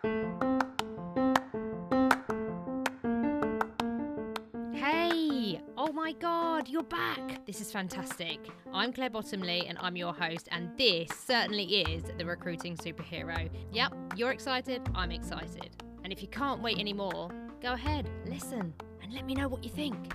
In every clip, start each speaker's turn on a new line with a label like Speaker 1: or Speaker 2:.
Speaker 1: Hey! Oh my god, you're back! This is fantastic. I'm Claire Bottomley and I'm your host, and this certainly is the Recruiting Superhero. Yep, you're excited, I'm excited. And if you can't wait anymore, go ahead, listen, and let me know what you think.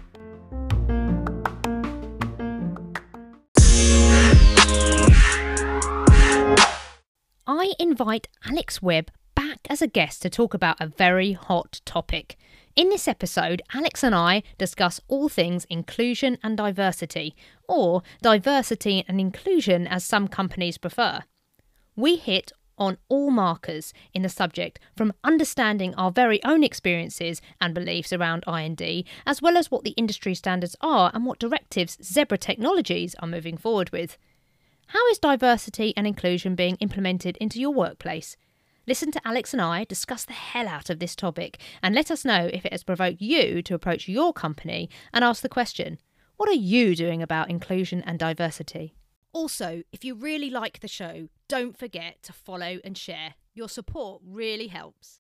Speaker 1: I invite Alex Webb back as a guest to talk about a very hot topic. In this episode, Alex and I discuss all things inclusion and diversity, or diversity and inclusion as some companies prefer. We hit on all markers in the subject, from understanding our very own experiences and beliefs around I&D, as well as what the industry standards are and what directives Zebra Technologies are moving forward with. How is diversity and inclusion being implemented into your workplace? Listen to Alex and I discuss the hell out of this topic and let us know if it has provoked you to approach your company and ask the question, what are you doing about inclusion and diversity? Also, if you really like the show, don't forget to follow and share. Your support really helps.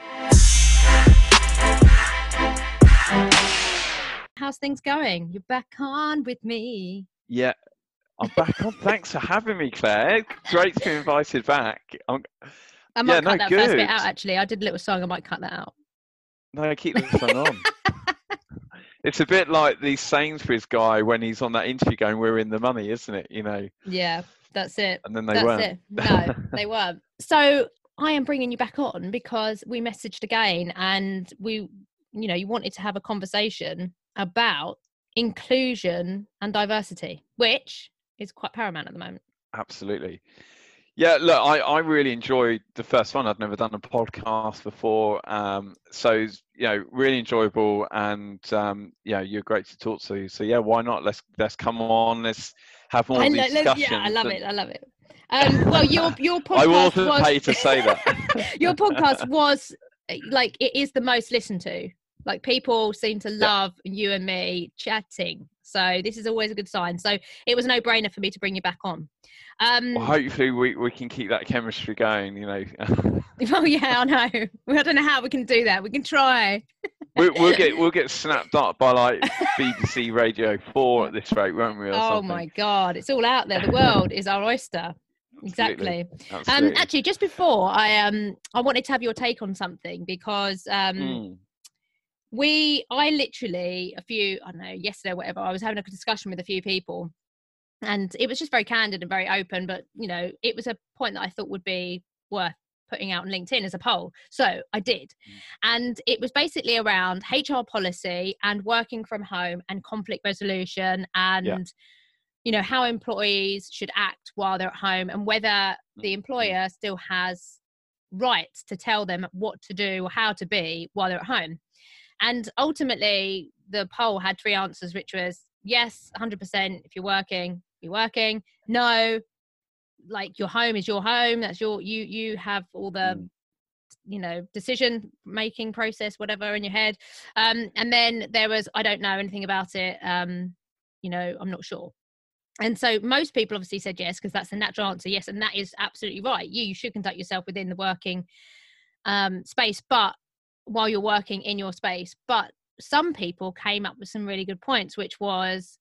Speaker 1: How's things going? You're back on with me.
Speaker 2: Yeah, I'm back on. Thanks for having me, Claire. Great to be invited back.
Speaker 1: I might cut that first bit out, actually. I did a little song. I might cut that out.
Speaker 2: No, keep the song on. It's a bit like the Sainsbury's guy when he's on that interview going, "We're in the money," isn't it? You know.
Speaker 1: Yeah, that's it.
Speaker 2: And then they weren't.
Speaker 1: It. No, they weren't. So I am bringing you back on because we messaged again, and you wanted to have a conversation about inclusion and diversity, which is quite paramount at the moment.
Speaker 2: Absolutely. Yeah, look, I really enjoyed the first one. I'd never done a podcast before. So, really enjoyable, and, you're great to talk to. So, yeah, why not? Let's come on. Let's have more of these discussions.
Speaker 1: Yeah, I love it. Well, your podcast
Speaker 2: I wasn't paid to say that.
Speaker 1: Your podcast was, like, it is the most listened to. Like, people seem to love you and me chatting. So this is always a good sign. So it was a no-brainer for me to bring you back on.
Speaker 2: Well, hopefully we can keep that chemistry going,
Speaker 1: Well, yeah, I know. I don't know how we can do that. We can try.
Speaker 2: We'll get snapped up by like BBC Radio 4 at this rate, won't we?
Speaker 1: Oh my God, it's all out there. The world is our oyster. Exactly.
Speaker 2: Absolutely.
Speaker 1: Actually, just before I wanted to have your take on something, because I literally yesterday or whatever, I was having a discussion with a few people, and it was just very candid and very open, but it was a point that I thought would be worth putting out on LinkedIn as a poll. So I did. And it was basically around HR policy and working from home and conflict resolution and how employees should act while they're at home, and whether the employer still has rights to tell them what to do or how to be while they're at home. And ultimately, the poll had 3 answers, which was yes, 100%. If you're working, you're working. No, like, your home is your home. That's you have all the, decision making process, whatever, in your head. And then there was, I don't know anything about it. I'm not sure. And so most people obviously said yes, because that's the natural answer. Yes, and that is absolutely right. You should conduct yourself within the working space, but while you're working in your space. But some people came up with some really good points, which was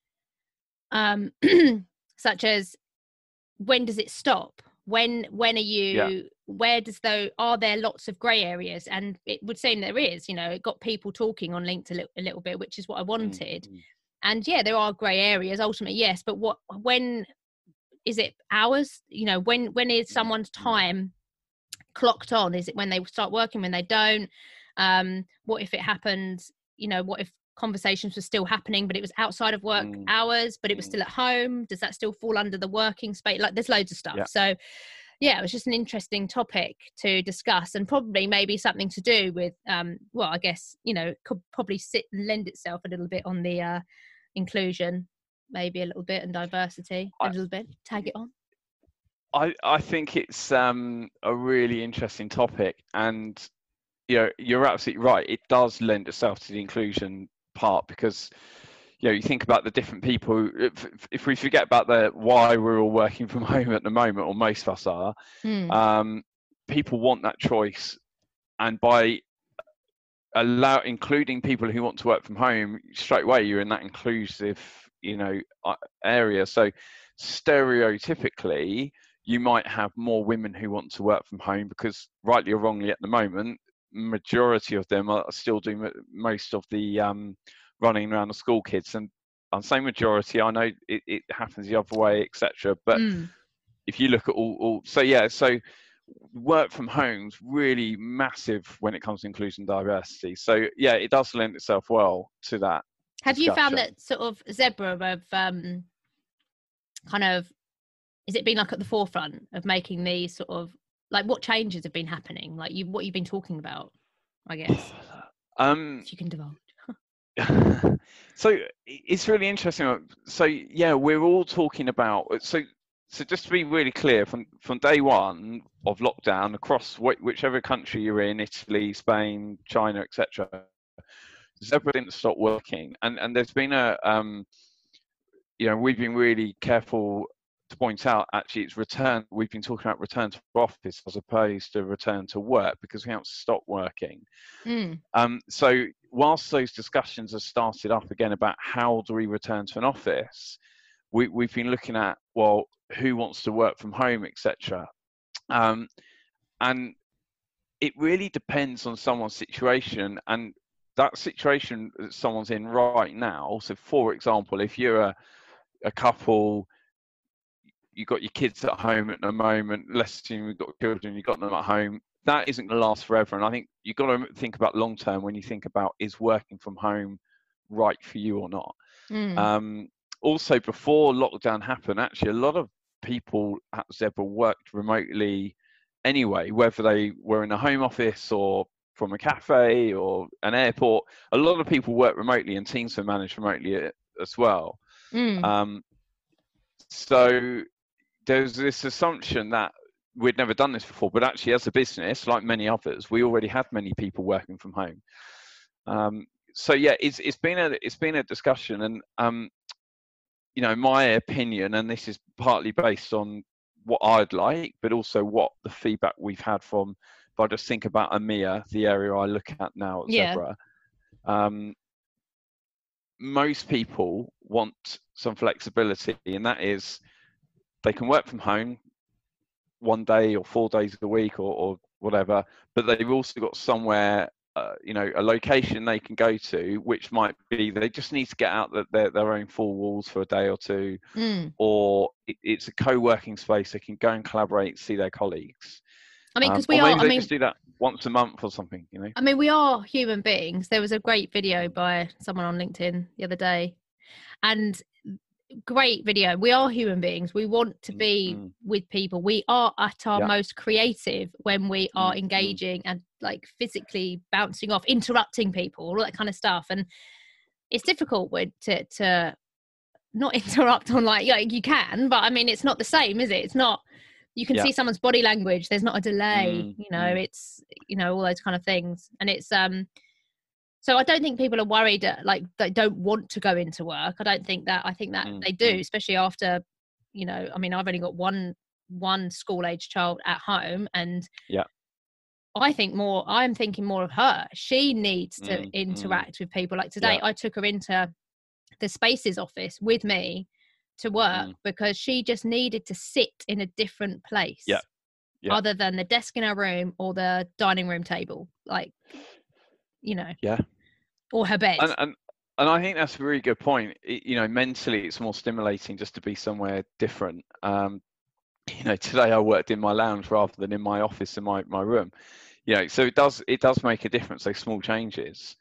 Speaker 1: such as, when does it stop? When are you, are there lots of grey areas? And it would seem there is, it got people talking on LinkedIn a little bit, which is what I wanted. And yeah, there are grey areas ultimately, yes. But when is it hours? When is someone's time clocked on? Is it when they start working, when they don't? What if it happens, what if conversations were still happening, but it was outside of work hours, but it was still at home? Does that still fall under the working space? Like, there's loads of stuff. So yeah, it was just an interesting topic to discuss, and probably maybe something to do with, I guess, could probably lend itself a little bit on the inclusion, maybe a little bit, and diversity a little bit. Tag it on.
Speaker 2: I think it's a really interesting topic, and you're absolutely right. It does lend itself to the inclusion part, because you think about the different people. If we forget about why we're all working from home at the moment, or most of us are, people want that choice, and by including people who want to work from home, straight away you're in that inclusive, area. So stereotypically, you might have more women who want to work from home because, rightly or wrongly, at the moment, majority of them are still doing most of the running around the school kids. And I'm saying majority, I know it happens the other way, etc. But if you look at so work from home's really massive when it comes to inclusion and diversity. So yeah, it does lend itself well to that.
Speaker 1: Have you found that sort of Zebra have kind of, is it been like at the forefront of making these sort of, like, what changes have been happening? Like what you've been talking about, I guess. If you can divulge.
Speaker 2: So it's really interesting. So yeah, we're all talking about, so just to be really clear, from day one of lockdown across whichever country you're in, Italy, Spain, China, etc., Zebra didn't stop working, and there's been we've been really careful to point out, actually, we've been talking about return to office as opposed to return to work, because we haven't stopped working. So whilst those discussions have started up again about how do we return to an office, we've been looking at, well, who wants to work from home, etc. And it really depends on someone's situation, and that situation that someone's in right now. So for example, if you're a couple, you've got your kids at home at the moment, let's assume you've got children, you've got them at home, that isn't going to last forever. And I think you've got to think about long term when you think about, is working from home right for you or not? Also, before lockdown happened, actually a lot of people at Zebra worked remotely anyway, whether they were in a home office or from a cafe or an airport. A lot of people work remotely, and teams are managed remotely as well. So there's this assumption that we'd never done this before, but actually, as a business, like many others, we already had many people working from home. So yeah, it's been a discussion, and my opinion, and this is partly based on what I'd like, but also what the feedback we've had from, if I just think about EMEA, the area I look at now at Zebra, most people want some flexibility, and that is they can work from home one day or 4 days a week or whatever, but they've also got somewhere, a location they can go to, which might be they just need to get out their own four walls for a day or two, or it's a co-working space they can go and collaborate, see their colleagues.
Speaker 1: I mean, because
Speaker 2: just do that once a month or something,
Speaker 1: I mean, we are human beings. There was a great video by someone on LinkedIn the other day, and great video. We are human beings. We want to be with people. We are at our most creative when we are engaging and like physically bouncing off, interrupting people, all that kind of stuff. And it's difficult to not interrupt on like you can, but I mean, it's not the same, is it? It's not. You can see someone's body language. There's not a delay. It's all those kind of things, and it's So I don't think people are worried like they don't want to go into work. I think that they do, especially after, I mean, I've only got one school age child at home, and I'm thinking more of her. She needs to interact with people. Like today, I took her into the Spaces office with me to work because she just needed to sit in a different place other than the desk in her room or the dining room table, or her bed.
Speaker 2: And I think that's a really good point. Mentally it's more stimulating just to be somewhere different. Today I worked in my lounge rather than in my office in my room. So it does make a difference, those small changes.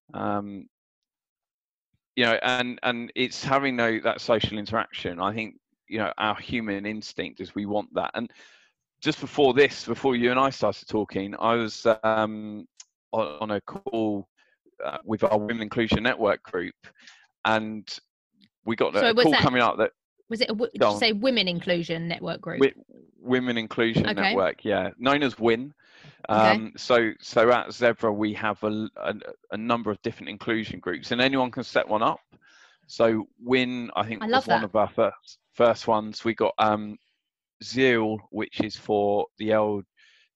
Speaker 2: And it's having that social interaction. I think our human instinct is we want that. And just before you and I started talking, I was on a call with our Women Inclusion Network group, and we got a call coming up that
Speaker 1: was it did you say Women Inclusion Network group?
Speaker 2: Women Inclusion Network, known as WIN. So at Zebra we have a number of different inclusion groups, and anyone can set one up. So WIN, I think, was one of our first ones. We got ZEAL, which is for the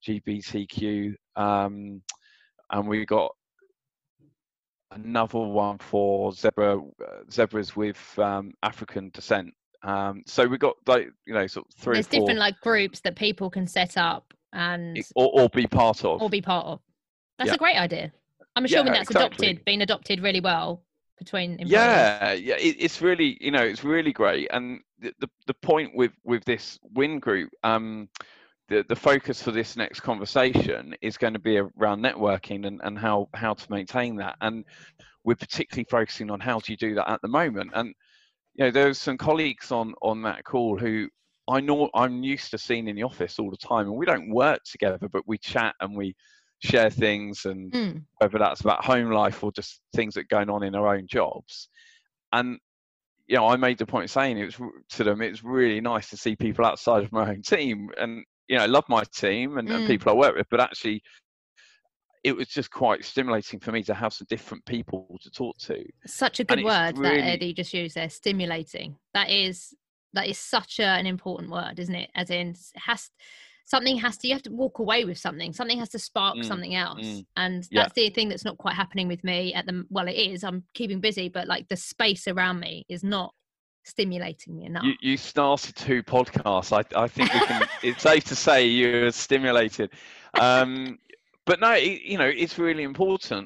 Speaker 2: LGBTQ, and we got another one for zebras with African descent. So we got like, you know, sort of three
Speaker 1: There's
Speaker 2: or four
Speaker 1: different like groups that people can set up and
Speaker 2: or be part of.
Speaker 1: That's a great idea. I'm assuming that's
Speaker 2: exactly.
Speaker 1: been adopted really well between employees.
Speaker 2: Yeah, it's really, you know, it's really great. And the point with this WIN group, the focus for this next conversation is going to be around networking and how to maintain that. And we're particularly focusing on how do you do that at the moment. And you know, there's some colleagues on that call who I know I'm used to seeing in the office all the time, and we don't work together, but we chat and we share things, and whether that's about home life or just things that are going on in our own jobs. And you know, I made the point of saying to them, it's really nice to see people outside of my own team, and you know, I love my team and people I work with, but actually it was just quite stimulating for me to have some different people to talk to.
Speaker 1: Such a good word that Eddie just used there, stimulating. That is such an important word, isn't it? As in, you have to walk away with something has to spark something else. And that's the thing that's not quite happening with me it is, I'm keeping busy, but like the space around me is not stimulating me enough.
Speaker 2: You started 2 podcasts. I think we can it's safe to say you're stimulated. But no, you know, it's really important.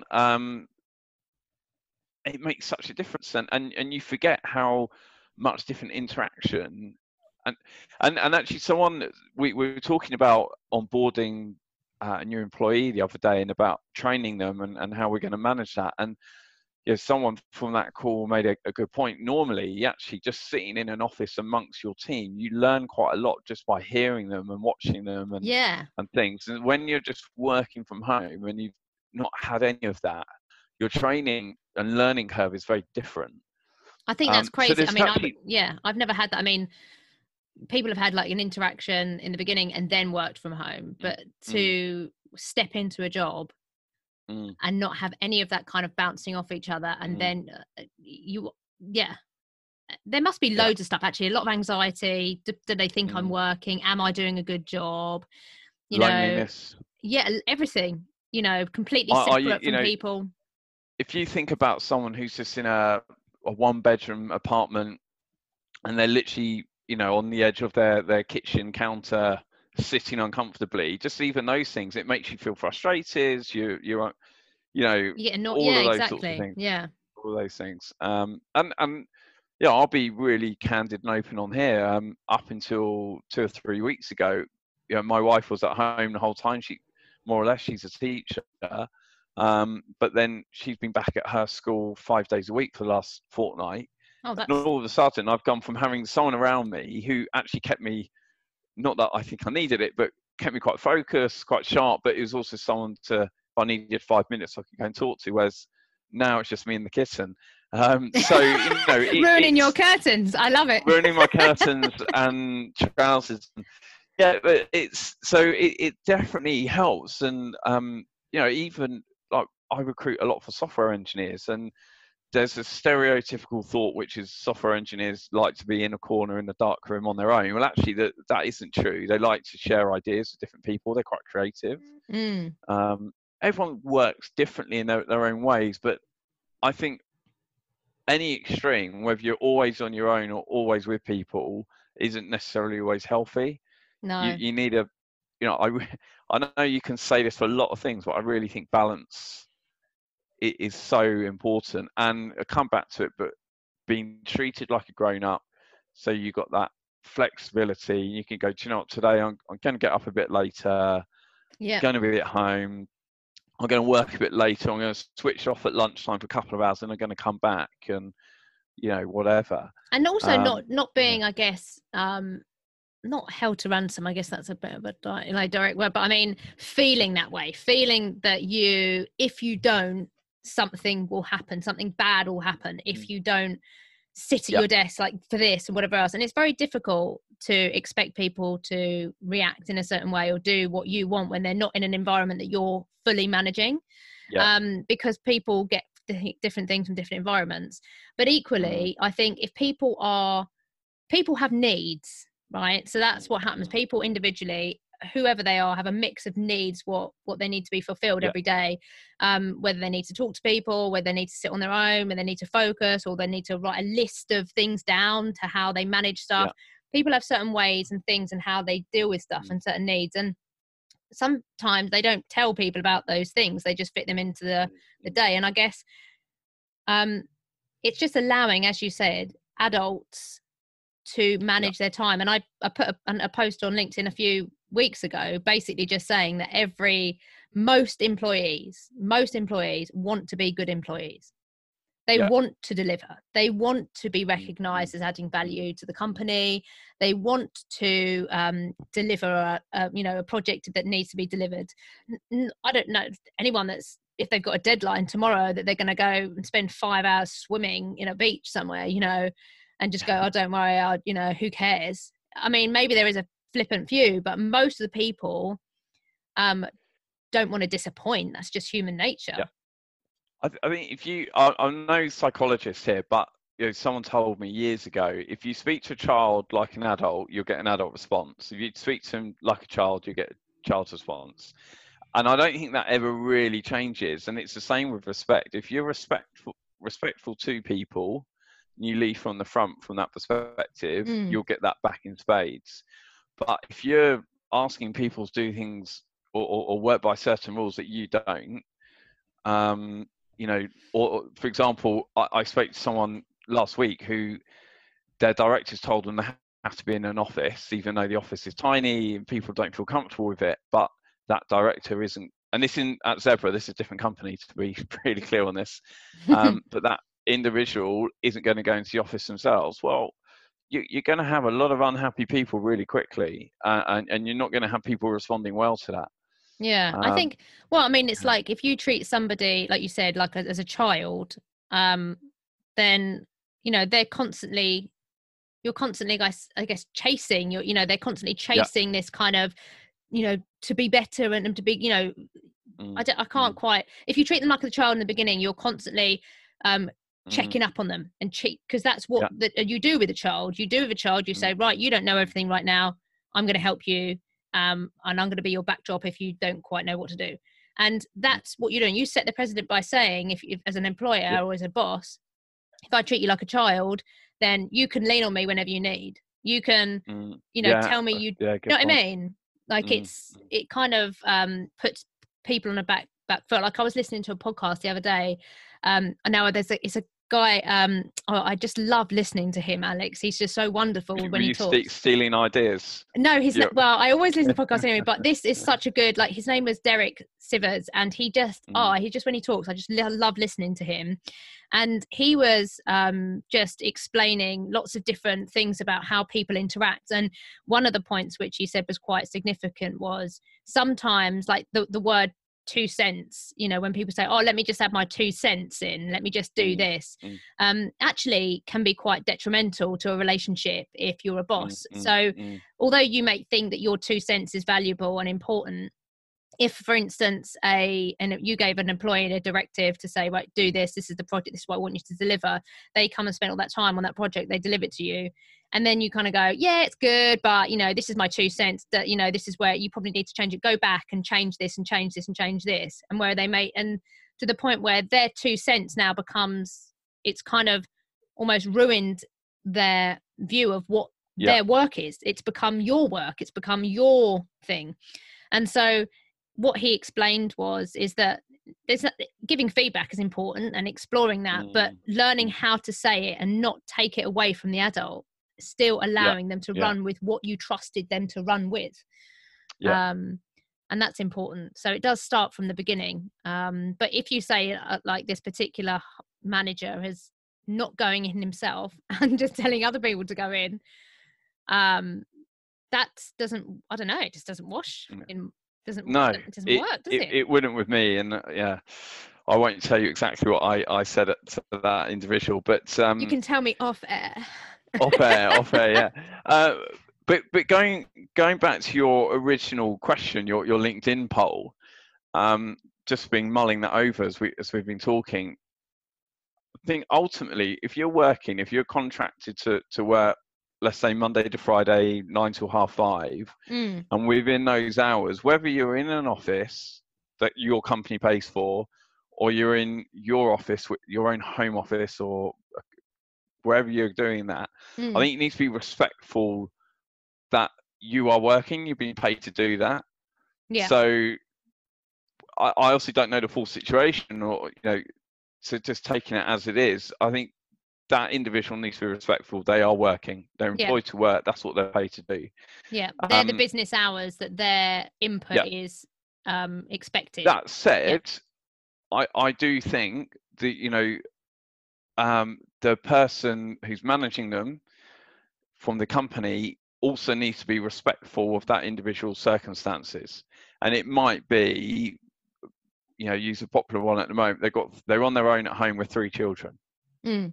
Speaker 2: It makes such a difference, and you forget how much different interaction and actually someone we were talking about onboarding a new employee the other day and about training them and how we're going to manage that. And you know, someone from that call made a good point. Normally, actually just sitting in an office amongst your team, you learn quite a lot just by hearing them and watching them and things. And when you're just working from home and you've not had any of that, your training and learning curve is very different.
Speaker 1: I think that's crazy. So I mean, I've never had that. I mean, people have had like an interaction in the beginning and then worked from home, but to step into a job and not have any of that kind of bouncing off each other, and then there must be loads of stuff, actually. A lot of anxiety. Do they think I'm working? Am I doing a good job? You
Speaker 2: Loneliness.
Speaker 1: know, everything, you know, completely separate from people.
Speaker 2: If you think about someone who's just in a 1-bedroom apartment and they're literally, you know, on the edge of their kitchen counter, sitting uncomfortably, just even those things, it makes you feel frustrated. You're you know, all of those sorts of things.
Speaker 1: Yeah.
Speaker 2: All of those things. And yeah, I'll be really candid and open on here. Up until 2 or 3 weeks ago, you know, my wife was at home the whole time. She, more or less, she's a teacher. But then she's been back at her school 5 days a week for the last fortnight. And all of a sudden, I've gone from having someone around me who actually kept me, not that I think I needed it, but kept me quite focused, quite sharp, but it was also someone if I needed 5 minutes, I could go and talk to, whereas now it's just me and the kitten. So, you know,
Speaker 1: ruining your curtains. I love it.
Speaker 2: Ruining my curtains and trousers. Yeah, but it definitely helps. And, you know, even like I recruit a lot for software engineers, and there's a stereotypical thought, which is software engineers like to be in a corner in the dark room on their own. Well, actually, that isn't true. They like to share ideas with different people. They're quite creative. Everyone works differently in their own ways, but I think any extreme, whether you're always on your own or always with people, isn't necessarily always healthy.
Speaker 1: No.
Speaker 2: You need you know, I know you can say this for a lot of things, but I really think balance it is so important. And I come back to it, but being treated like a grown-up, so you got that flexibility. You can go, do you know what, today I'm going to get up a bit later, going to be at home, I'm going to work a bit later, I'm going to switch off at lunchtime for a couple of hours, and I'm going to come back, and you know, whatever.
Speaker 1: And also not being, I guess, not held to ransom, I guess that's a bit of a direct word, but I mean, feeling that way, feeling that if you don't, something will happen, something bad will happen if you don't sit at your desk, like for this and whatever else. And it's very difficult to expect people to react in a certain way or do what you want when they're not in an environment that you're fully managing, because people get different things from different environments. But equally, I think if people have needs, right? So that's what happens. People individually whoever they are, have a mix of needs, what they need to be fulfilled every day, whether they need to talk to people, whether they need to sit on their own, whether they need to focus, or they need to write a list of things down to how they manage stuff. People have certain ways and things and how they deal with stuff and certain needs, and sometimes they don't tell people about those things. They just fit them into the day. And I guess it's just allowing, as you said, adults to manage their time. And I put a post on LinkedIn a few weeks ago, basically just saying that most employees want to be good employees. They want to deliver. They want to be recognized as adding value to the company. They want to deliver a project that needs to be delivered. I don't know anyone if they've got a deadline tomorrow that they're going to go and spend 5 hours swimming in a beach somewhere, and just go, oh, don't worry, who cares? I mean, maybe there is a flippant few, but most of the people don't want to disappoint. That's just human nature.
Speaker 2: I mean, I'm no psychologist here, but someone told me years ago, if you speak to a child like an adult, you'll get an adult response. If you speak to them like a child, you get a child's response. And I don't think that ever really changes. And it's the same with respect. If you're respectful to people, you lead from the front from that perspective, you'll get that back in spades. But if you're asking people to do things or work by certain rules that you don't, or for example, I spoke to someone last week who their directors told them they have to be in an office, even though the office is tiny and people don't feel comfortable with it. But that director isn't, and this isn't at Zebra, this is a different company, to be really clear on this. But that individual isn't going to go into the office themselves. Well, you're going to have a lot of unhappy people really quickly, and you're not going to have people responding well to that.
Speaker 1: I think, it's like if you treat somebody, like you said, like as a child, then, you're constantly, I guess, chasing, they're constantly chasing this kind of, to be better and to be, I can't quite, if you treat them like a child in the beginning, you're constantly checking up on them and cheat, because that's what you do with a child. You say, right, you don't know everything right now, I'm going to help you. And I'm going to be your backdrop if you don't quite know what to do. And that's what you're doing. You set the precedent by saying, if as an employer or as a boss, if I treat you like a child, then you can lean on me whenever you need. You can, tell me you know what I mean? Like it kind of puts people on a back foot. Like I was listening to a podcast the other day. And now it's a guy, I just love listening to him, Alex. He's just so wonderful when he talks.
Speaker 2: Stealing ideas?
Speaker 1: No, I always listen to podcasts anyway, but this is such a good, like, his name was Derek Sivers, and he just when he talks, I just love listening to him. And he was just explaining lots of different things about how people interact. And one of the points which he said was quite significant was sometimes, like, the word 2 cents, when people say, oh, let me just add my 2 cents in, let me just do this, actually can be quite detrimental to a relationship if you're a boss. So although you may think that your 2 cents is valuable and important, if, for instance, and you gave an employee a directive to say, right, do this, this is the project, this is what I want you to deliver, they come and spend all that time on that project, they deliver it to you, and then you kind of go, yeah, it's good, but this is my 2 cents, that this is where you probably need to change it, go back and change this and change this and change this, and where they may, and to the point where their 2 cents now becomes, it's kind of almost ruined their view of what their work is. It's become your work, it's become your thing. And so what he explained is that giving feedback is important and exploring that, but learning how to say it and not take it away from the adult, still allowing them to run with what you trusted them to run with. And that's important. So it does start from the beginning. But if you say like this particular manager is not going in himself and just telling other people to go in, that doesn't, I don't know, it just doesn't wash in. It doesn't work, does it?
Speaker 2: It wouldn't with me, and I won't tell you exactly what I said to that individual, but
Speaker 1: you can tell me off air.
Speaker 2: off air, yeah. But going back to your original question, your LinkedIn poll, just been mulling that over as we've been talking. I think ultimately, if you're contracted to work let's say Monday to Friday, 9 till 5:30, and within those hours, whether you're in an office that your company pays for, or you're in your office, your own home office, or wherever you're doing that, I think you need to be respectful that you are working, you're being paid to do that.
Speaker 1: Yeah.
Speaker 2: So I also don't know the full situation, or so just taking it as it is, I think that individual needs to be respectful. They are working, they're employed to work, that's what they're paid to do.
Speaker 1: Yeah, they're the business hours that their input is expected.
Speaker 2: That said, I do think that the person who's managing them from the company also needs to be respectful of that individual's circumstances. And it might be, use a popular one at the moment, they're on their own at home with 3 children. They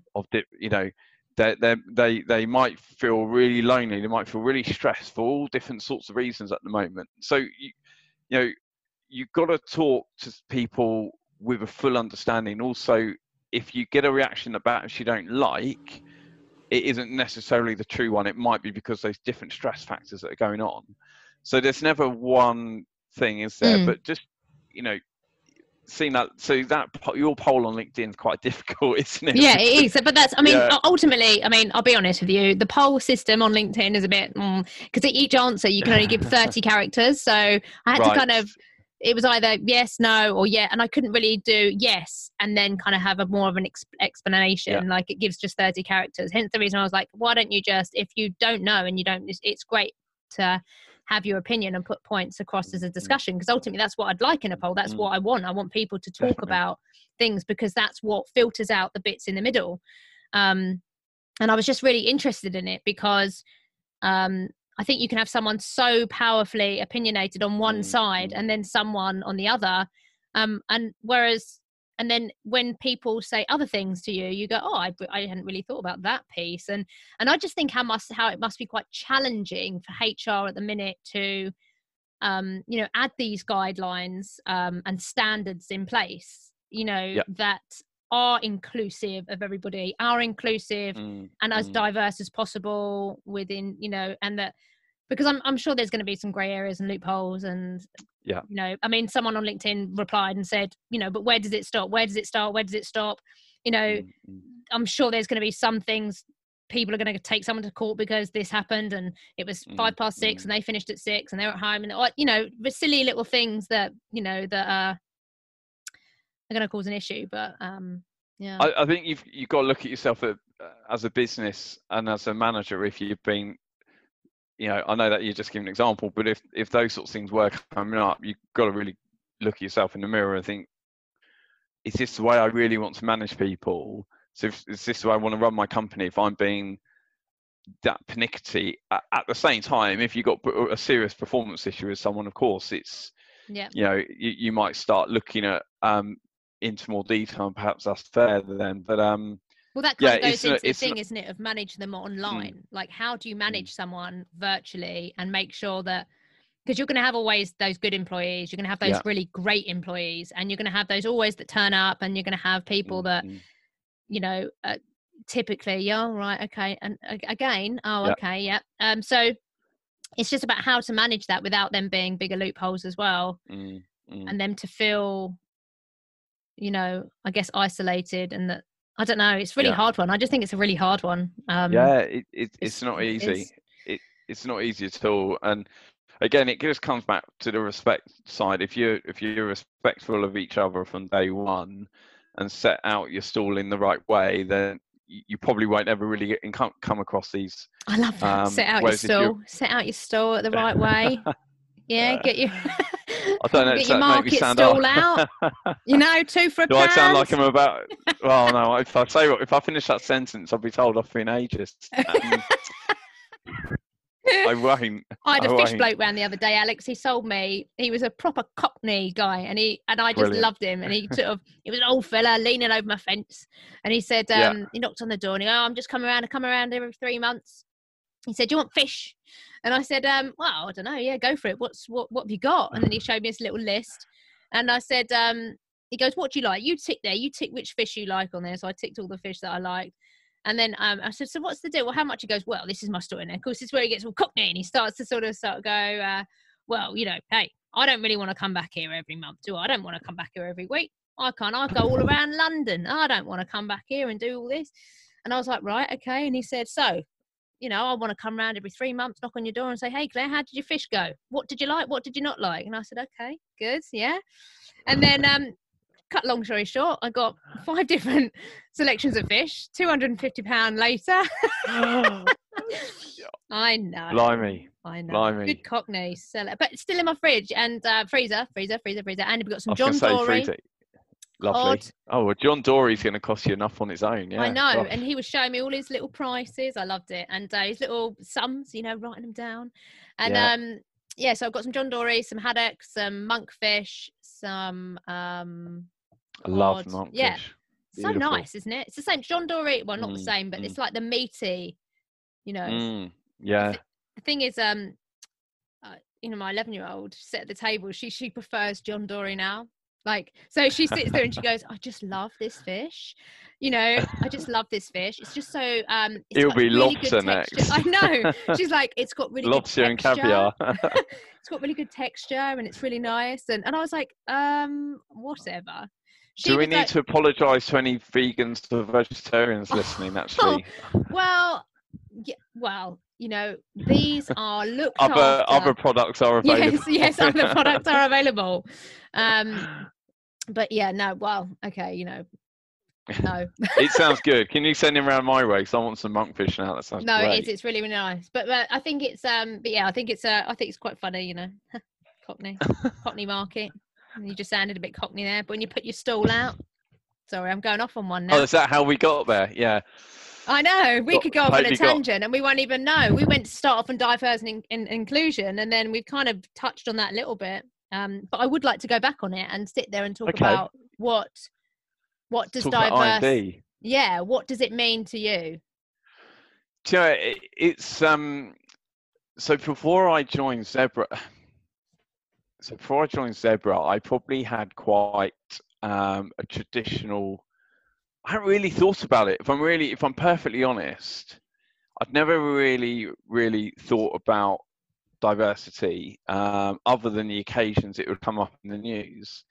Speaker 2: might feel really lonely, they might feel really stressed for all different sorts of reasons at the moment. So you've got to talk to people with a full understanding. Also, if you get a reaction about it you don't like, it isn't necessarily the true one. It might be because there's different stress factors that are going on. So there's never one thing, is there? But just seeing that, so that your poll on LinkedIn is quite difficult, isn't it?
Speaker 1: Yeah, it is. But that's, ultimately, I'll be honest with you, the poll system on LinkedIn is a bit, because each answer you can only give 30 characters. So I had to kind of, it was either yes, no, or yeah. And I couldn't really do yes and then kind of have a more of an explanation. Like it gives just 30 characters. Hence the reason I was like, why don't you just, if you don't know and you don't, it's great to have your opinion and put points across as a discussion, because ultimately that's what I'd like in a poll. That's what I want. I want people to talk about things, because that's what filters out the bits in the middle. And I was just really interested in it because I think you can have someone so powerfully opinionated on one side and then someone on the other. And then when people say other things to you, you go, oh, I hadn't really thought about that piece. And I just think how it must be quite challenging for HR at the minute to, add these guidelines and standards in place, that are inclusive of everybody, are inclusive and as diverse as possible within, and that, because I'm sure there's going to be some grey areas and loopholes and, someone on LinkedIn replied and said, but where does it stop? Where does it start? Where does it stop? I'm sure there's going to be some things people are going to take someone to court because this happened and it was 6:05 and they finished at 6 and they're at home, and the silly little things that that are going to cause an issue. But
Speaker 2: I think you've got to look at yourself as a business and as a manager. If you've been, I know that you're just giving an example, but if those sorts of things were coming up, you've got to really look at yourself in the mirror and think, is this the way I really want to manage people? So is this the way I want to run my company? If I'm being that pernickety, at the same time, if you've got a serious performance issue with someone, of course, it's, you might start looking at into more detail, and perhaps that's fair then. But
Speaker 1: well, that kind of goes into the thing, isn't it, of manage them online. Like, how do you manage someone virtually and make sure that, because you're going to have always those good employees, you're going to have those really great employees, and you're going to have those always that turn up, and you're going to have people that, typically, right, okay, and again, okay, so it's just about how to manage that without them being bigger loopholes as well, and them to feel, I guess, isolated, and that, I don't know, it's really hard one. I just think it's a really hard one.
Speaker 2: It's not easy. It's not easy at all. And again, it just comes back to the respect side. If you're respectful of each other from day one and set out your stall in the right way, then you probably won't ever really get come across these.
Speaker 1: I love that. Set out your stall at the right way. Get your
Speaker 2: I don't know,
Speaker 1: get your market stall out. 2 for a pound.
Speaker 2: Do I sound like I'm about? Well, no. If I finish that sentence, I'll be told off being ageist. I won't.
Speaker 1: I had a fish bloke round the other day, Alex. He sold me. He was a proper Cockney guy, and I just loved him. And he he was an old fella leaning over my fence, and he said, he knocked on the door, and he I'm just coming around. I come around every 3 months. He said, do you want fish? And I said, well, I don't know. Yeah, go for it. What have you got? And then he showed me this little list. And I said, he goes, what do you like? You tick there. You tick which fish you like on there. So I ticked all the fish that I liked. And then I said, so what's the deal? Well, how much? He goes, well, this is my story. And of course, this is where he gets all cockney, and he starts to sort of go, well, you know, hey, I don't really want to come back here every month, do I? I don't want to come back here every week. I can't. I go all around London. I don't want to come back here and do all this. And I was like, right, okay. And he said, so, you know, I want to come around every 3 months, knock on your door and say, hey, Claire, how did your fish go? What did you like? What did you not like? And I said, okay, good. Yeah. And then, cut long story short, I got 5 different selections of fish, £250 later. I know.
Speaker 2: Blimey.
Speaker 1: I know.
Speaker 2: Blimey.
Speaker 1: Good cockney seller. But it's still in my fridge and freezer. And we've got some John
Speaker 2: Dory.
Speaker 1: Dory.
Speaker 2: Lovely.
Speaker 1: Cod.
Speaker 2: Oh, well, John Dory's going to cost you enough on its own. Yeah.
Speaker 1: I know.
Speaker 2: Gosh.
Speaker 1: And he was showing me all his little prices. I loved it. And his little sums, you know, writing them down. And so I've got some John Dory, some haddock, some monkfish, some
Speaker 2: I love monkfish.
Speaker 1: Yeah.
Speaker 2: Beautiful.
Speaker 1: So nice, isn't it? It's the same John Dory. Well, not the same, but it's like the meaty, you know.
Speaker 2: Yeah.
Speaker 1: The thing is, you know, my 11-year-old sat at the table. She prefers John Dory now. Like, so she sits there and she goes, I just love this fish. You know, I just love this fish. It's just so,
Speaker 2: it'll be
Speaker 1: really
Speaker 2: lobster
Speaker 1: next. I know. She's like, it's got really
Speaker 2: lobster
Speaker 1: good texture.
Speaker 2: and caviar.
Speaker 1: It's got really good texture and it's really nice. And I was like, whatever.
Speaker 2: Do we need to apologise to any vegans or vegetarians listening, actually?
Speaker 1: Well, yeah, well, you know, these are looked after.
Speaker 2: Other products are available.
Speaker 1: Yes, other products are available. But yeah, no, well, okay, you know, no.
Speaker 2: It sounds good. Can you send him around my way? Because I want some monkfish now. That sounds great.
Speaker 1: It's really, really nice. But I think it's but yeah, I think it's quite funny, you know. Cockney market. You just sounded a bit cockney there, but when you put your stall out. Sorry, I'm going off on one now.
Speaker 2: Oh, is that how we got there? Yeah.
Speaker 1: I know. We could go off on a tangent and we won't even know. We went to start off on diversity and inclusion, and then we've kind of touched on that a little bit. But I would like to go back on it and sit there and talk about what does diverse. Yeah, what does it mean to you?
Speaker 2: Do you know, it's so before I joined Zebra, I probably had quite a traditional. I hadn't really thought about it. If I'm perfectly honest, I've never really thought about diversity, other than the occasions it would come up in the news.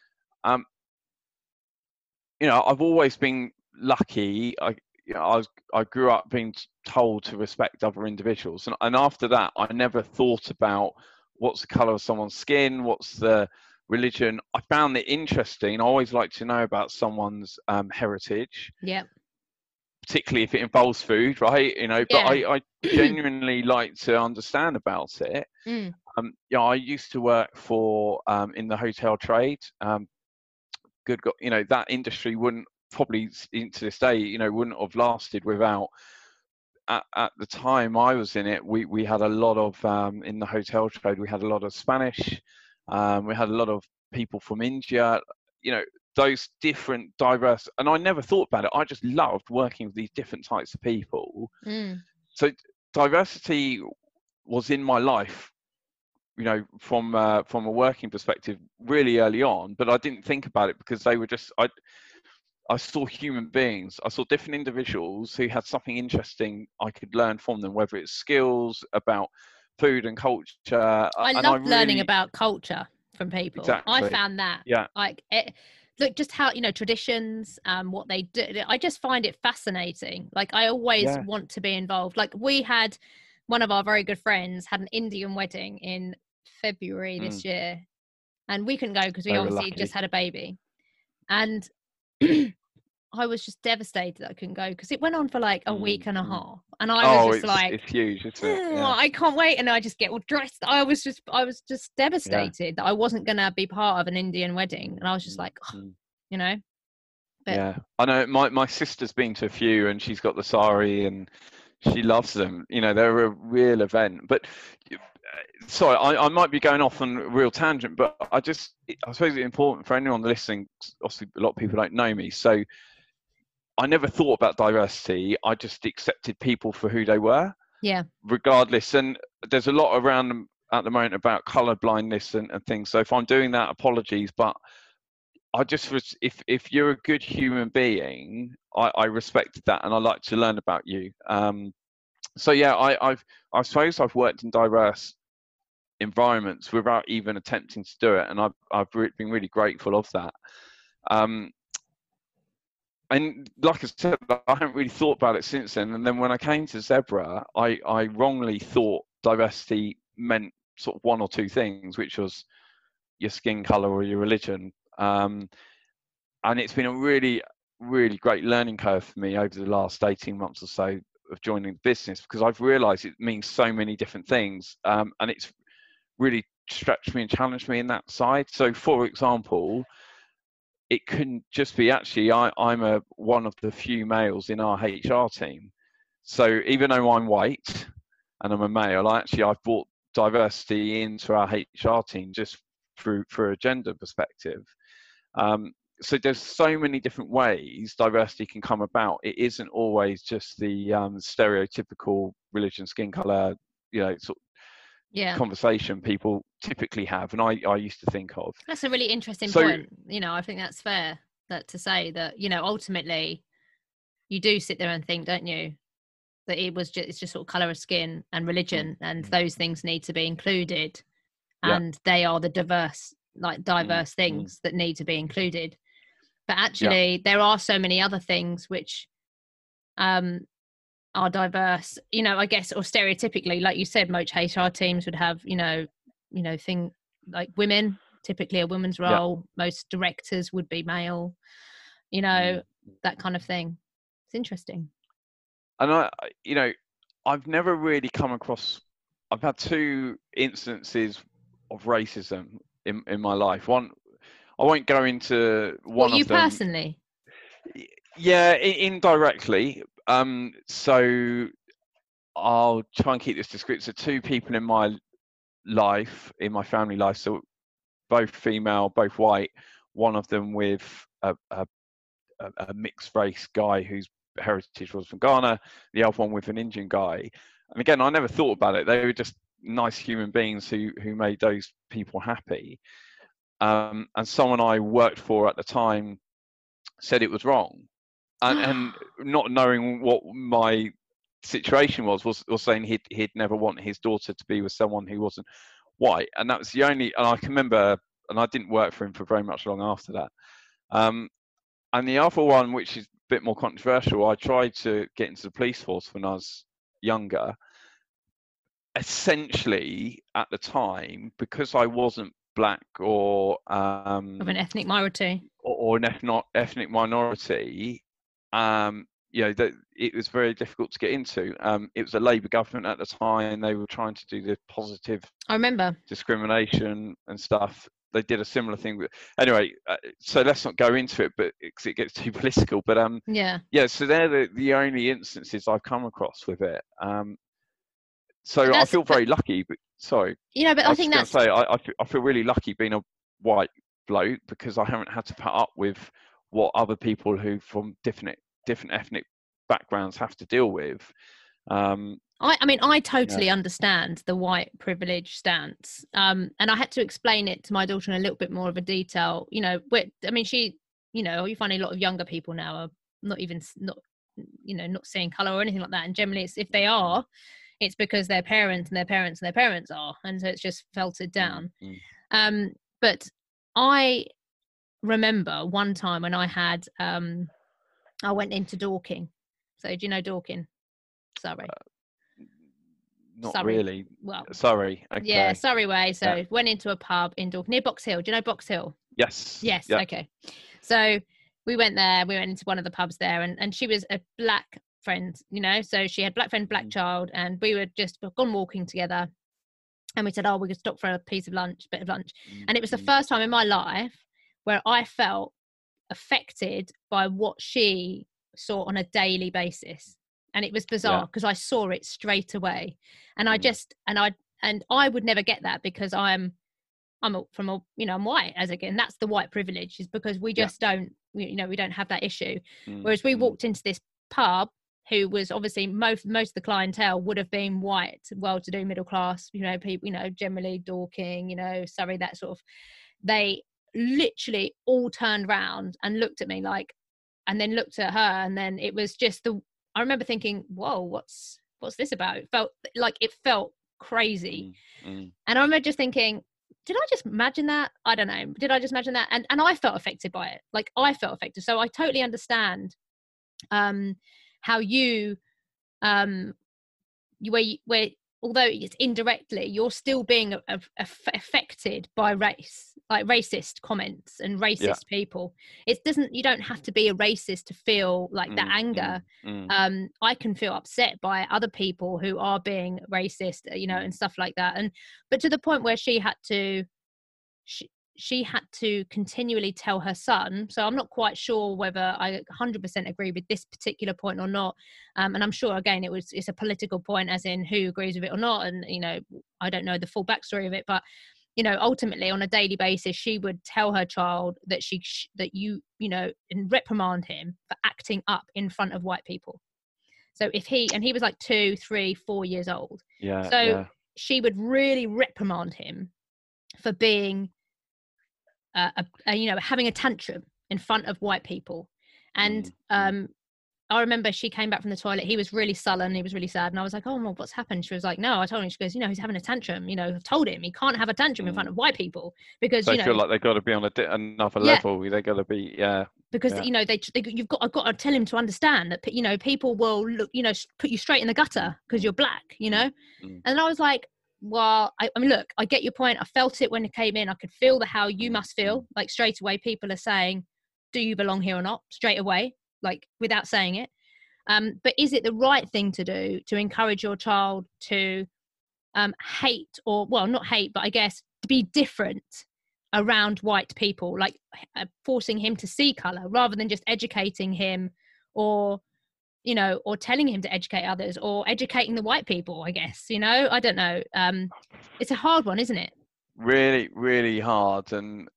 Speaker 2: You know, I've always been lucky. I grew up being told to respect other individuals, and after that, I never thought about what's the colour of someone's skin, what's the religion. I found it interesting. I always like to know about someone's heritage.
Speaker 1: Yeah.
Speaker 2: Particularly if it involves food, right? You know, but I genuinely like to understand about it. You know, I used to work for in the hotel trade. Good God, you know, that industry wouldn't probably into this day, you know, wouldn't have lasted without. At the time I was in it, we had a lot of in the hotel trade. We had a lot of Spanish. We had a lot of people from India. You know, those different diverse, and I never thought about it. I just loved working with these different types of people. So diversity was in my life, you know, from a working perspective really early on, but I didn't think about it because they were just, I saw human beings. I saw different individuals who had something interesting I could learn from them, whether it's skills about food and culture.
Speaker 1: I love learning about culture from people.
Speaker 2: Exactly.
Speaker 1: I found that.
Speaker 2: Yeah.
Speaker 1: Like look, just how, you know, traditions, what they do. I just find it fascinating. Like I always want to be involved. Like we had one of our very good friends had an Indian wedding in February this year, and we couldn't go because we obviously just had a baby, and I was just devastated that I couldn't go because it went on for like a week and a half, and I was just like,
Speaker 2: it's huge, isn't it? Yeah.
Speaker 1: I can't wait, and I just get all dressed. I was just devastated that I wasn't gonna be part of an Indian wedding, and I was just like, you know. But,
Speaker 2: yeah, I know. My sister's been to a few, and she's got the sari, and she loves them. You know, they're a real event. But sorry, I might be going off on a real tangent, but I suppose it's important for anyone listening. Obviously, a lot of people don't know me, so I never thought about diversity. I just accepted people for who they were.
Speaker 1: Yeah.
Speaker 2: Regardless, and there's a lot around them at the moment about colour blindness and things. So if I'm doing that, apologies, but I just if you're a good human being, I respect that, and I like to learn about you. So yeah, I suppose I've worked in diverse environments without even attempting to do it, and I've been really grateful of that. And like I said, I haven't really thought about it since then. And then when I came to Zebra, I wrongly thought diversity meant sort of one or two things, which was your skin color or your religion. And it's been a really, really great learning curve for me over the last 18 months or so of joining the business, because I've realized it means so many different things. And it's really stretched me and challenged me in that side. So for example, it couldn't just be actually I'm one of the few males in our HR team. So even though I'm white and I'm a male, I've brought diversity into our HR team just through a gender perspective. So there's so many different ways diversity can come about. It isn't always just the stereotypical religion, skin color, sort of conversation people typically have, and I used to think of.
Speaker 1: That's a really interesting point. I think that's fair that to say that, ultimately you do sit there and think, don't you, that it's just sort of color of skin and religion, and those things need to be included, and they are the diverse things that need to be included. But actually there are so many other things which are diverse, I guess, or stereotypically, like you said, most HR teams would have, thing like women, typically a woman's role. Most directors would be male, that kind of thing. It's interesting.
Speaker 2: And I've never really come across, I've had two instances of racism in my life. One, I won't go into one of them.
Speaker 1: You personally?
Speaker 2: Yeah, indirectly. So I'll try and keep this discreet. So two people in my life, in my family life, so both female, both white, one of them with a mixed race guy whose heritage was from Ghana, the other one with an Indian guy. And again, I never thought about it. They were just nice human beings who made those people happy. And someone I worked for at the time said it was wrong. And not knowing what my situation was saying he'd never want his daughter to be with someone who wasn't white. And that was the only, and I can remember, and I didn't work for him for very much long after that. And the other one, which is a bit more controversial, I tried to get into the police force when I was younger. Essentially, at the time, because I wasn't black or
Speaker 1: of an ethnic minority,
Speaker 2: or an ethnic minority, that it was very difficult to get into. It was a Labour government at the time. They were trying to do the positive,
Speaker 1: I remember,
Speaker 2: discrimination and stuff. They did a similar thing. Anyway, so let's not go into it, but it gets too political. But so they're the only instances I've come across with it. So I feel very lucky. But sorry,
Speaker 1: but I think that's.
Speaker 2: Say I feel really lucky being a white bloke, because I haven't had to put up with what other people who from different ethnic backgrounds have to deal with.
Speaker 1: I totally understand the white privilege stance, and I had to explain it to my daughter in a little bit more of a detail. She, you find a lot of younger people now are not seeing color or anything like that, and generally it's, if they are, it's because their parents and their parents and their parents are, and so it's just filtered down. But I remember one time when I had I went into Dorking. So do you know Dorking? Sorry.
Speaker 2: Not
Speaker 1: Surrey.
Speaker 2: Really.
Speaker 1: Well,
Speaker 2: Surrey. Okay.
Speaker 1: Yeah, Surrey way. So went into a pub in Dorking, near Box Hill. Do you know Box Hill?
Speaker 2: Yes.
Speaker 1: Yes. Yeah. Okay. So we went there. We went into one of the pubs there, and she was a black friend, so she had black friend, black child, and we were just gone walking together, and we said, we could stop for a bit of lunch. And it was the first time in my life where I felt affected by what she saw on a daily basis. And it was bizarre because I saw it straight away. And I just, and I would never get that because I'm white, as again, that's the white privilege, is because we just don't, we don't have that issue. Whereas we walked into this pub, who was obviously most of the clientele would have been white, well-to-do, middle class, people, generally Dorking, Surrey, that sort of, they literally all turned round and looked at me like, and then looked at her, and then it was just I remember thinking, whoa, what's this about? It felt crazy. And I remember just thinking, did I just imagine that? I don't know. Did I just imagine that? And I felt affected by it. Like, I felt affected. So I totally understand how you where although it's indirectly, you're still being affected by race, like racist comments and racist people. You don't have to be a racist to feel like that anger. I can feel upset by other people who are being racist, and stuff like that. But to the point where she had to continually tell her son. So I'm not quite sure whether I 100% agree with this particular point or not. And I'm sure, again, it's a political point, as in who agrees with it or not. And, I don't know the full backstory of it, but, ultimately on a daily basis, she would tell her child that and reprimand him for acting up in front of white people. So he was like 2, 3, 4 years old. She would really reprimand him for being having a tantrum in front of white people. And I remember she came back from the toilet. He was really sullen. He was really sad. And I was like, oh, well, what's happened? She was like, no, I told him. She goes, he's having a tantrum. I've told him he can't have a tantrum in front of white people because,
Speaker 2: they feel like they've got to be on another level. They got to be,
Speaker 1: because, I've got to tell him to understand that, people will look, put you straight in the gutter because you're black, And I was like, well, I mean, look, I get your point. I felt it when it came in. I could feel how you must feel. Like, straight away, people are saying, do you belong here or not? Straight away, like, without saying it. But is it the right thing to do to encourage your child to hate, or, well, not hate, but I guess to be different around white people, like forcing him to see color rather than just educating him, or or telling him to educate others, or educating the white people, I guess, I don't know. It's a hard one, isn't it?
Speaker 2: Really, really hard. And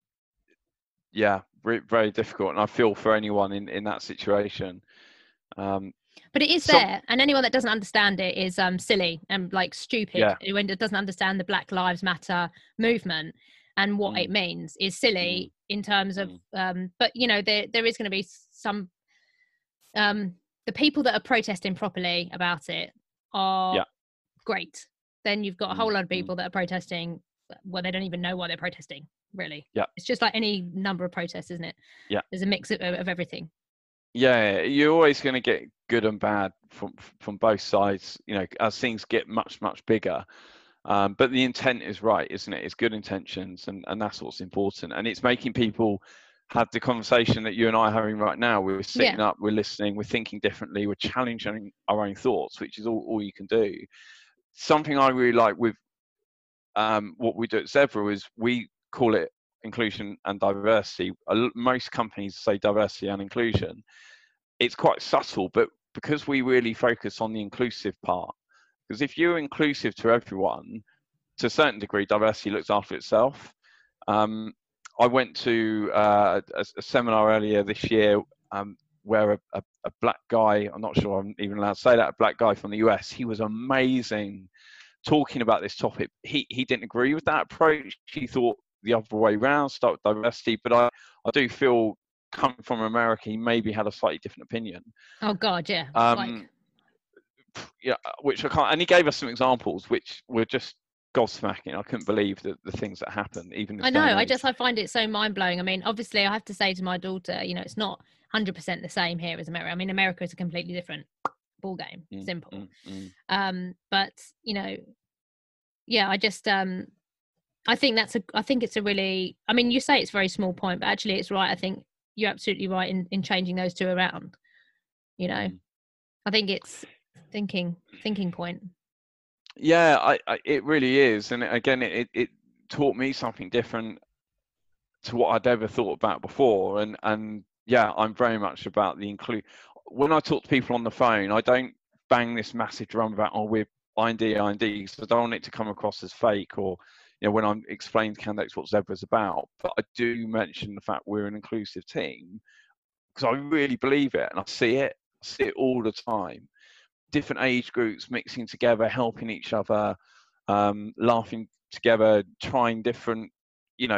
Speaker 2: very difficult. And I feel for anyone in that situation.
Speaker 1: But it is there, and anyone that doesn't understand it is silly and like stupid. When it doesn't understand the Black Lives Matter movement and what it means is silly in terms of but there is going to be some the people that are protesting properly about it are great. Then you've got a whole lot of people that are protesting, well, they don't even know why they're protesting, really. It's just like any number of protests, isn't it? There's a mix of everything.
Speaker 2: You're always going to get good and bad from both sides, as things get much bigger. But the intent is right, isn't it? It's good intentions, and that's what's important. And it's making people have the conversation that you and I are having right now. We're sitting up, we're listening, we're thinking differently, we're challenging our own thoughts, which is all you can do. Something I really like with what we do at Zebra is we call it inclusion and diversity. Most companies say diversity and inclusion. It's quite subtle, but because we really focus on the inclusive part, because if you're inclusive to everyone, to a certain degree, diversity looks after itself. I went to a seminar earlier this year where a black guy, I'm not sure I'm even allowed to say that, a black guy from the US, he was amazing talking about this topic. He didn't agree with that approach. He thought the other way around, start with diversity, but I do feel, coming from America, he maybe had a slightly different opinion.
Speaker 1: Oh God, yeah.
Speaker 2: Which I can't, and he gave us some examples which were just gobsmacking. I couldn't believe the things that happened. Even
Speaker 1: I know. I find it so mind blowing. I mean, obviously, I have to say to my daughter, it's not 100% the same here as America. I mean, America is a completely different ball game. Simple. But I just I think it's a really. I mean, you say it's a very small point, but actually, it's right. I think you're absolutely right in changing those two around. I think it's thinking point.
Speaker 2: It really is. And again, it taught me something different to what I'd ever thought about before. And I'm very much about the include. When I talk to people on the phone, I don't bang this massive drum about, we're IND, because I don't want it to come across as fake, or when I'm explaining to candidates what Zebra's about. But I do mention the fact we're an inclusive team, because I really believe it, and I see it all the time. Different age groups mixing together, helping each other, laughing together, trying different,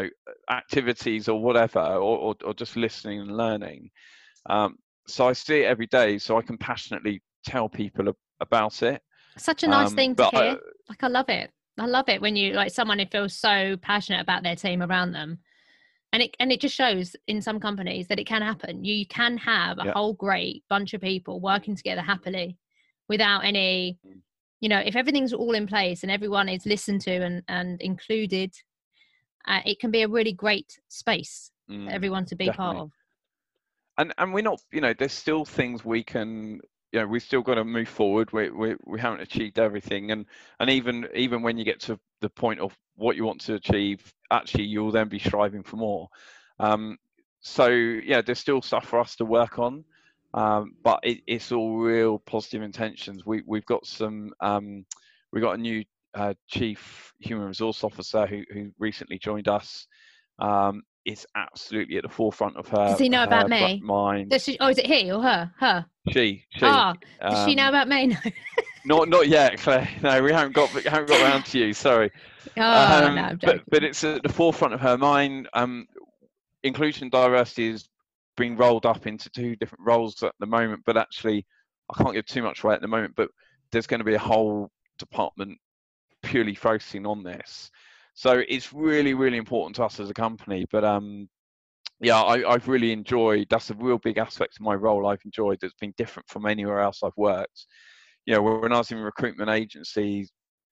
Speaker 2: activities or whatever, or just listening and learning. So I see it every day, so I can passionately tell people about it.
Speaker 1: Such a nice thing to hear. I love it. I love it when you like someone who feels so passionate about their team around them. And it just shows in some companies that it can happen. You can have a whole great bunch of people working together happily without any, if everything's all in place and everyone is listened to and included, it can be a really great space for everyone to be part of.
Speaker 2: And we're not, there's still things we can, we've still got to move forward. We haven't achieved everything. And even when you get to the point of what you want to achieve, actually you'll then be striving for more. So yeah, there's still stuff for us to work on. But it's all real positive intentions. We've got we've got a new chief human resource officer who recently joined us. Is absolutely at the forefront of her.
Speaker 1: Does he know about me?
Speaker 2: Mind.
Speaker 1: Is it he or her? Her.
Speaker 2: She.
Speaker 1: Ah, does she know about me? No.
Speaker 2: Not yet, Claire. No, we haven't got around to you. Sorry.
Speaker 1: No, I'm joking.
Speaker 2: But it's at the forefront of her mind. Inclusion and diversity is being rolled up into 2 different roles at the moment. But actually, I can't give too much away at the moment. But there's going to be a whole department purely focusing on this. So it's really, really important to us as a company. But I've really enjoyed. That's a real big aspect of my role. I've enjoyed that's been different from anywhere else I've worked. When I was in recruitment agencies,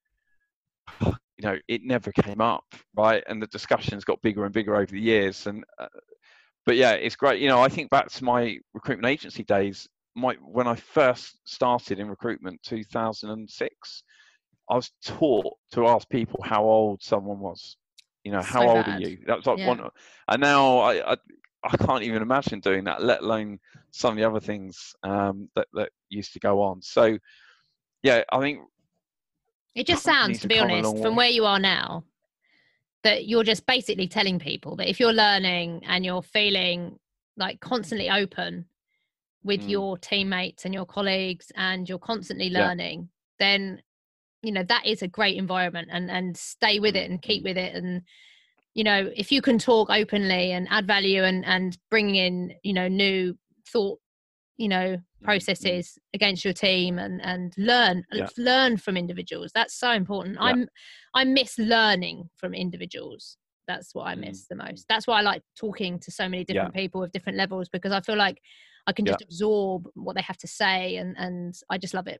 Speaker 2: it never came up, right? And the discussions got bigger and bigger over the years. And but yeah, it's great. I think back to my recruitment agency days. When I first started in recruitment, 2006. I was taught to ask people how old someone was. How old are you? That was like one. And now I can't even imagine doing that, let alone some of the other things that used to go on. So, yeah, I think
Speaker 1: it just sounds, to be honest, from where you are now, that you're just basically telling people that if you're learning and you're feeling like constantly open with your teammates and your colleagues and you're constantly learning, then that is a great environment, and stay with it and keep with it. And, if you can talk openly and add value and bring in, new thought, processes against your team and learn from individuals. That's so important. I miss learning from individuals. That's what I miss the most. That's why I like talking to so many different people with different levels, because I feel like I can just absorb what they have to say, and I just love it.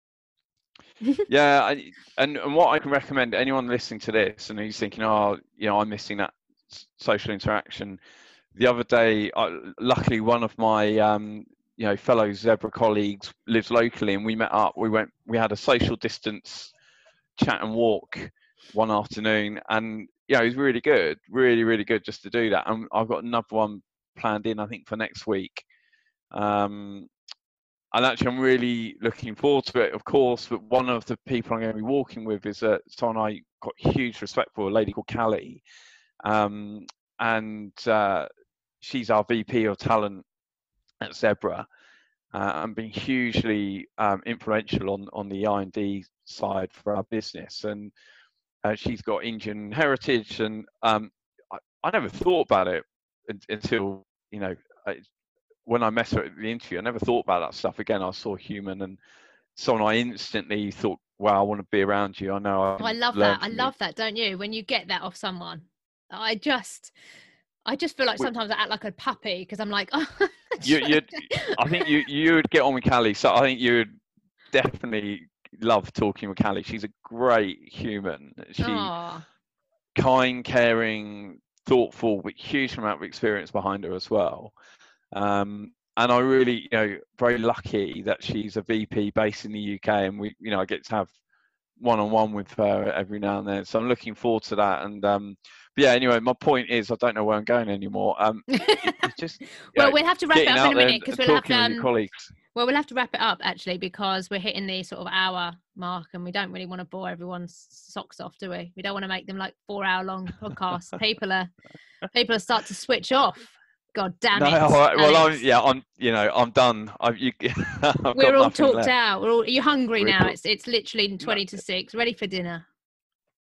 Speaker 2: Yeah, and what I can recommend anyone listening to this and who's thinking, I'm missing that social interaction. The other day, luckily one of my fellow Zebra colleagues lives locally, and we met up. We had a social distance chat and walk one afternoon, and it was really good, really, really good just to do that. And I've got another one planned in, I think, for next week. And actually, I'm really looking forward to it, of course. But one of the people I'm going to be walking with is someone I got huge respect for, a lady called Callie. And she's our VP of talent at Zebra, and been hugely influential on the I&D side for our business. And she's got Indian heritage. And I never thought about it until, when I met her at the interview. I never thought about that stuff. Again, I saw human, and someone I instantly thought, wow, I want to be around you. I know.
Speaker 1: I love that. I love that, don't you? When you get that off someone, I just feel like sometimes I act like a puppy, because I'm like, oh.
Speaker 2: I think you would get on with Callie. So I think you would definitely love talking with Callie. She's a great human. Kind, caring, thoughtful, with huge amount of experience behind her as well. And I really, very lucky that she's a VP based in the UK, and I get to have one-on-one with her every now and then. So I'm looking forward to that. And but yeah, anyway, my point is, I don't know where I'm going anymore. It's just
Speaker 1: well, we'll have to wrap it up in a minute, because we'll have
Speaker 2: to colleagues.
Speaker 1: Well, we'll have to wrap it up actually, because we're hitting the sort of hour mark, and we don't really want to bore everyone's socks off, do we? We don't want to make them like 4-hour-long podcasts. People are start to switch off. God damn it!
Speaker 2: No, well, I'm done.
Speaker 1: We're all talked out. Are you hungry now? It's literally 20 to 6. Ready for dinner.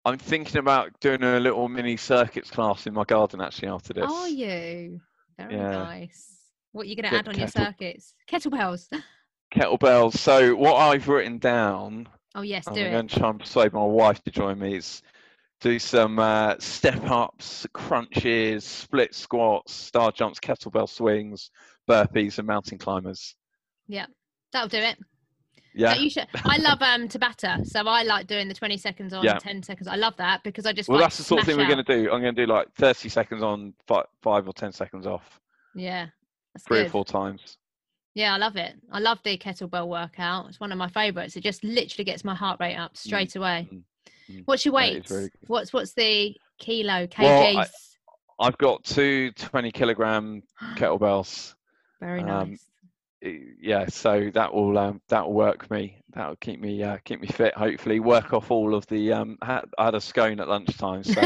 Speaker 2: I'm thinking about doing a little mini circuits class in my garden actually after this.
Speaker 1: Are you? Very nice. What are you going to add on your circuits? Kettlebells.
Speaker 2: Kettlebells. So what I've written down.
Speaker 1: Oh yes,
Speaker 2: I'm
Speaker 1: do it.
Speaker 2: going to try and persuade my wife to join me. Is do some step ups, crunches, split squats, star jumps, kettlebell swings, burpees, and mountain climbers.
Speaker 1: Yeah, that'll do it.
Speaker 2: Yeah.
Speaker 1: You should. I love Tabata, so I like doing the 20 seconds on, 10 seconds. I love that because I just.
Speaker 2: Well, that's the sort of thing we're going to do. I'm going to do like 30 seconds on, 5 or 10 seconds off.
Speaker 1: Yeah, that's
Speaker 2: 3
Speaker 1: good.
Speaker 2: or 4 times.
Speaker 1: Yeah, I love it. I love the kettlebell workout. It's one of my favourites. It just literally gets my heart rate up straight away. What's your weight?
Speaker 2: Really
Speaker 1: what's the kgs?
Speaker 2: Well, I've got 2 20-kilogram kettlebells.
Speaker 1: Very nice.
Speaker 2: Yeah, so that will work me. That'll keep me fit. Hopefully, work off all of the. I had a scone at lunchtime, so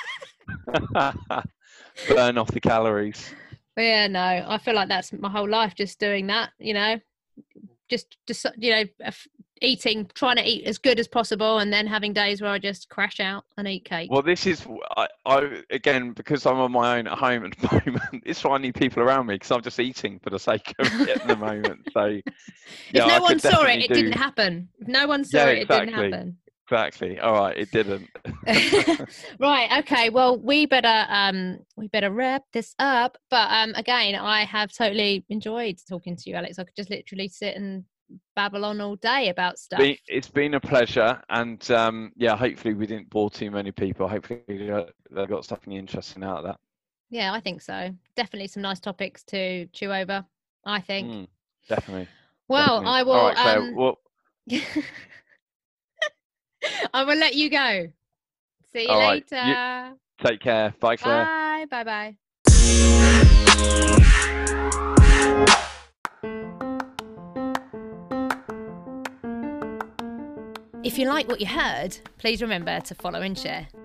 Speaker 2: burn off the calories.
Speaker 1: Yeah, no, I feel like that's my whole life, just doing that. Just eating, trying to eat as good as possible, and then having days where I just crash out and eat cake.
Speaker 2: Well, this is I again, because I'm on my own at home at the moment. It's why I need people around me, because I'm just eating for the sake of it at the moment. So
Speaker 1: if no one saw it, it didn't happen. If no one saw it, it didn't happen.
Speaker 2: Exactly. All right, it didn't.
Speaker 1: Right. Okay. Well, we better wrap this up. But again, I have totally enjoyed talking to you, Alex. I could just literally sit and babble on all day about stuff.
Speaker 2: It's been a pleasure, and hopefully we didn't bore too many people. Hopefully they got something interesting out of that.
Speaker 1: Yeah, I think so. Definitely some nice topics to chew over, I think.
Speaker 2: Definitely.
Speaker 1: Well,
Speaker 2: definitely.
Speaker 1: I will.
Speaker 2: All right, Claire,
Speaker 1: I will let you go. See you later.
Speaker 2: Take care. Bye, Claire.
Speaker 1: Bye. Bye. If you like what you heard, please remember to follow and share.